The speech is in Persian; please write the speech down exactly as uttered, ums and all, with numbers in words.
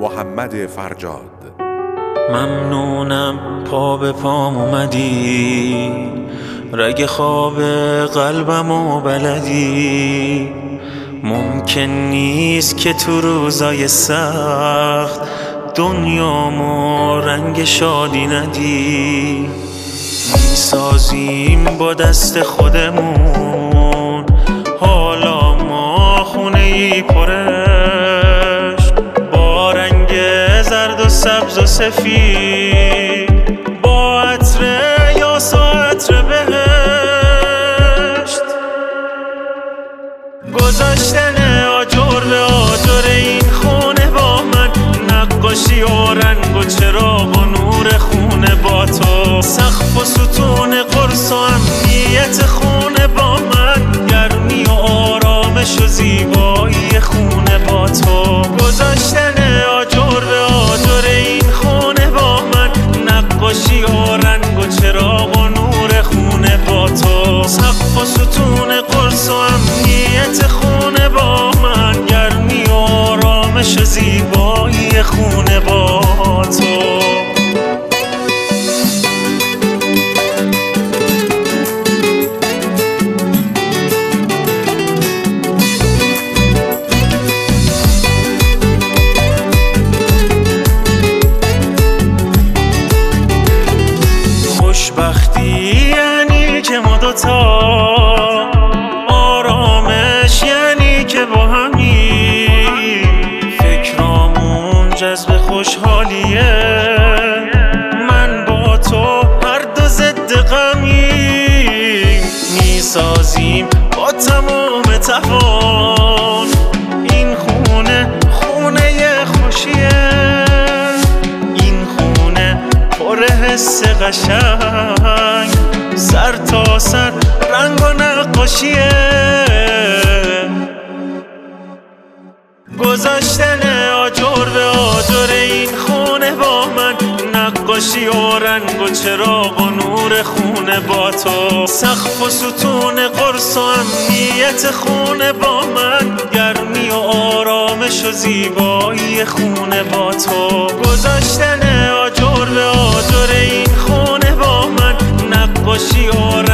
محمد فرجاد. ممنونم پا به پام اومدی، رگ خواب قلبمو بلدی. ممکن نیست که تو روزای سخت دنیامو رنگ شادی ندی. میسازیم با دست خودمون حالا ما خونه ای پرش، با رنگ زرد و سبز و سفید، با عطر یاس و عطر بهشت. گذاشتن آجر به آجر این خونه با من، نقاشی و رنگ و چراغ و نور خونه با تو، سقف و ستون قرص و امنیت خونه با من، گرمی و آرامش و زیبایی خونه با تو. گذاشتن آجر به آجر این خونه با من، نقاشی و رنگ و چراغ و نور خونه با تو، سقف و ستون قرص و امنیت خونه با من، گرمی و آرامش و زیبایی خونه با تو. خوشبختی یعنی که ما دوتا، آرامش یعنی که با همی، فکرامون جذب خوشحالیه، من با تو هر دو ضد غمیم. میسازیم با تمام توان این خونه خونه خوشیه، این خونه پر حس قشنگ، سر تا سر رنگ و نقاشیه. گذاشتن آجر به آجر این خونه با من، نقاشی و رنگ و چراغ و نور خونه با تو، سقف و ستون قرص و امنیت خونه با من، گرمی و آرامش و زیبایی خونه با تو. گذاشتن آجر به آجر این خونه با من، نقاشی و